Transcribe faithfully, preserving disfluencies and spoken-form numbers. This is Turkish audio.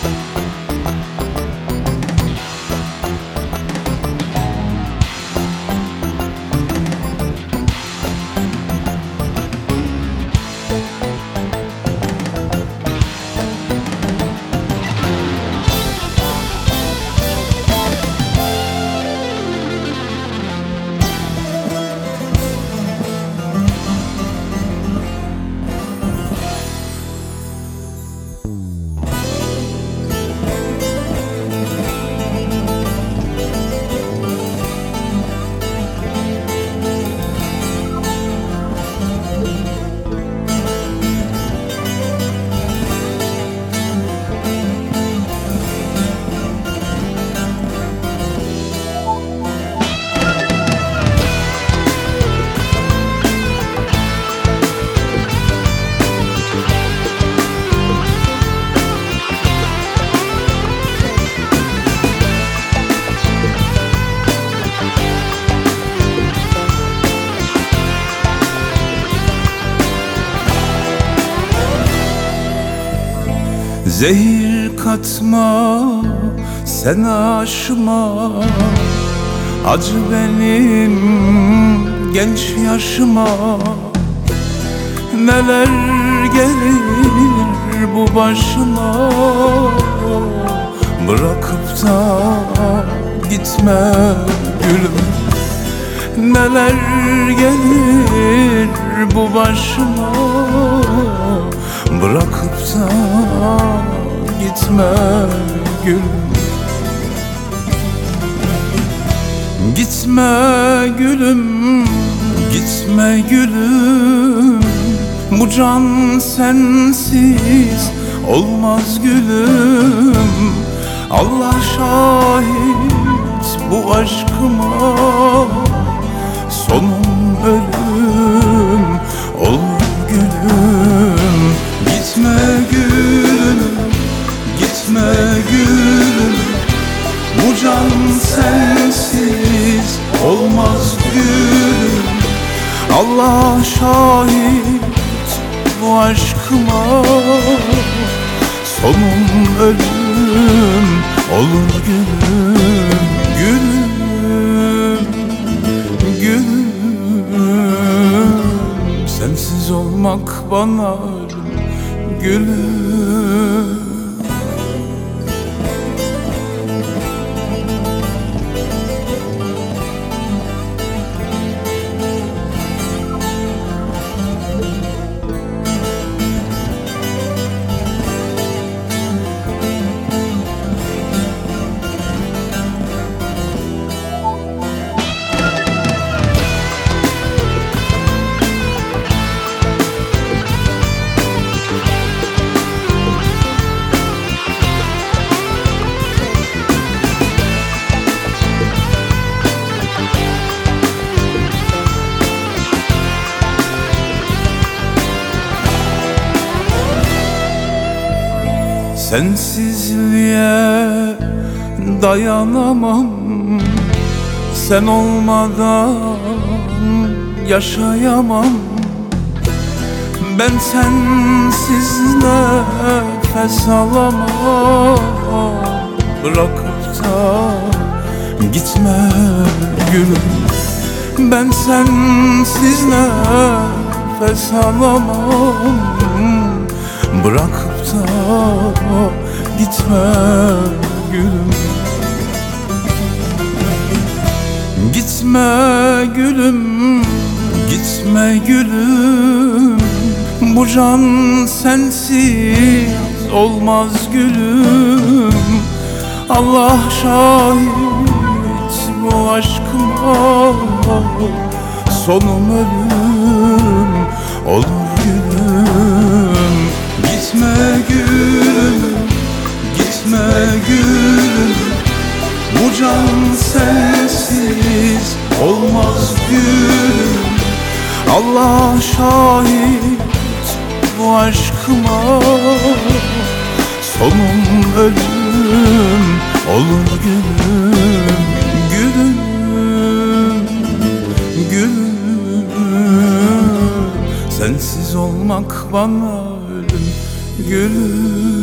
Zehir katma sen aşıma, acı benim genç yaşıma. Neler gelir bu başıma, bırakıp da gitme gülüm. Neler gelir bu başıma, bırakıp da gitme gülüm. Gitme gülüm, gitme gülüm. Bu can sensiz olmaz gülüm. Allah şahit bu aşkıma, sonum ölüm olur gülüm. Gitme gülüm, gitme gülüm. Bu can sensiz olmaz gülüm. Allah şahit bu aşkıma, sonum ölüm olur gülüm. Gülüm, gülüm. Sensiz olmak bana ölüm gülüm. Sensizliğe dayanamam, sen olmadan yaşayamam. Ben sensiz nefes alamam. Bırakıp da gitme gülüm. Ben sensiz nefes alamam. Bırakıp da gitme gülüm. Gitme gülüm, gitme gülüm. Bu can sensiz olmaz gülüm. Allah şahit bu aşkıma, sonum ölüm olur gülüm. Gitme gülüm, gitme gülüm. Bu can sensiz olmaz gülüm. Allah şahit bu aşkıma, sonum ölüm olur gülüm. Gülüm, gülüm. Sensiz olmak bana ölüm gülüm.